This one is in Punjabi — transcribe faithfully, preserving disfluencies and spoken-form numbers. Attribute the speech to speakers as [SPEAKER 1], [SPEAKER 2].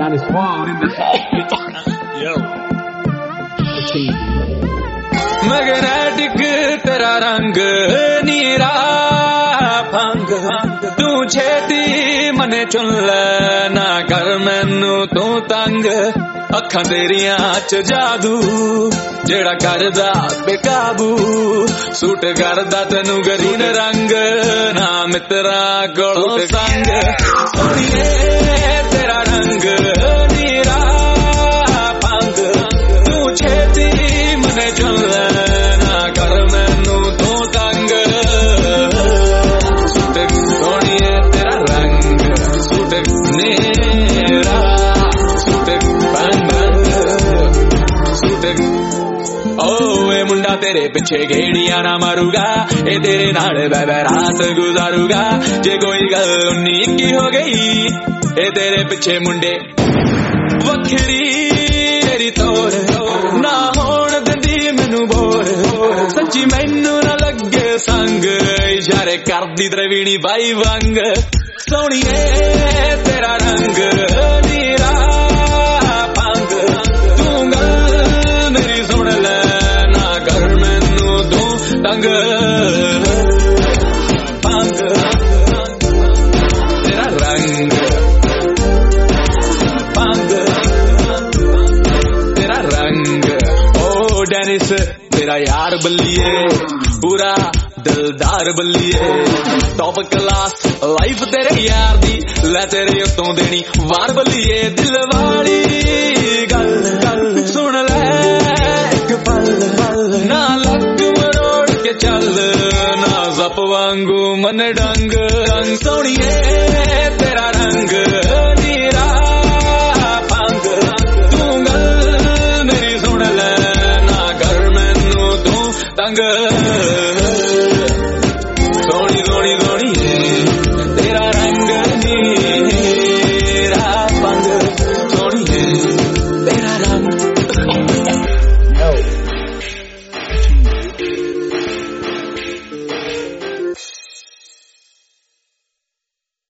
[SPEAKER 1] Johnny Swan in the Yo.
[SPEAKER 2] Magnetic tera rang neera phang tu cheti mane chun le na kar mainu tu tang ਅੱਖਾਂ ਤੇਰੀਆਂ ਚ ਜਾਦੂ ਜਿਹੜਾ ਕਰਦਾ ਬੇਕਾਬੂ ਸੂਟ ਕਰਦਾ ਤੈਨੂੰ ਗਰੀਨ ਰੰਗ ਨਾ ਮਿੱਤਰਾ ਕੋਲੋਂ ਸੰਗ ਸੋਹਣੀਏ ਤੇਰਾ ਰੰਗ ਨੀਰਾ ਪੰਗ ਤੂੰ ਛੇਤੀ ਮਨੇ ਚੁਣ ਲੈ ਨਾ ਕਰ ਮੈਨੂੰ ਤੂੰ ਤੰਗ ਸੂਟ ਸੋਹਣੀਏ ਤੇਰਾ ਰੰਗ ਸੂਟ ਨੀਰਾ ਓਏ ਮੁੰਡਾ ਤੇਰੇ ਪਿੱਛੇ ਗੇੜੀਆਂ ਨਾ ਮਾਰੂਗਾ ਇਹ ਤੇਰੇ ਨਾਲ ਬੈ ਬੈ ਰਾਤ ਗੁਜ਼ਾਰੂਗਾ ਜੇ ਕੋਈ ਗੱਲ ਉਨੀ ਇੱਕੀ ਹੋ ਗਈ ਇਹ ਤੇਰੇ ਪਿੱਛੇ ਮੁੰਡੇ ਵੱਖਰੀ ਤੇਰੀ ਤੋਰ ਨਾ ਹੋਣ ਦਿੰਦੀ ਮੈਨੂੰ ਬੋਰ ਸੱਚੀ ਮੈਨੂੰ ਨਾ ਲੱਗੇ ਸੰਗ ਇਸ਼ਾਰੇ ਕਰਦੀ ਦਰਵੀਣੀ ਬਾਈ ਵਾਂਗ ਸੋਹਣੀਏ ਤੇਰਾ ਰੰਗ ਨੀਰਾ ਪੰਗ ਤੂੰ ਗੱਲ ਮੇਰੀ ਸੁਣ ਲੈ ਨਾ ਕਰ ਮੈਨੂੰ ਤੂੰ ਤੰਗ ਪੰਗ ਤੇਰਾ ਰੰਗ ਪੰਗ ਤੇਰਾ ਰੰਗ ਓ ਡੈਨਿਸ ਤੇਰਾ ਯਾਰ ਬੱਲੀਏ ਪੂਰਾ ਦਿਲਦਾਰ ਬੱਲੀਏ ਟੌਪ ਕਲਾਸ ਲਾਈਫ ਤੇਰੇ ਯਾਰ ਦੀ ਲੈ ਤੇਰੇ ਉੱਤੋਂ ਦੇਣੀ ਵਾਰ ਬੱਲੀਏ ਦਿਲ ਵਾਲੀ ਗੱਲ ਗੱਲ ਸੁਣ ਲੈ ਇੱਕ ਪਲ ਨਾ ਲੱਗ ਮਰੋੜ ਕੇ ਚੱਲ ਨਾ ਜ਼ਪ ਵਾਂਗੂ ਮਨ ਡੰਗ ਰੰਗ ਸੋਹਣੀਏ ਤੇਰਾ ਰੰਗ ਨੀਰਾ ਪੰਗ ਤੂੰ ਗੱਲ ਮੇਰੀ ਸੁਣ ਲੈ ਨਾ ਕਰ ਮੈਨੂੰ ਤੂੰ ਤੰਗ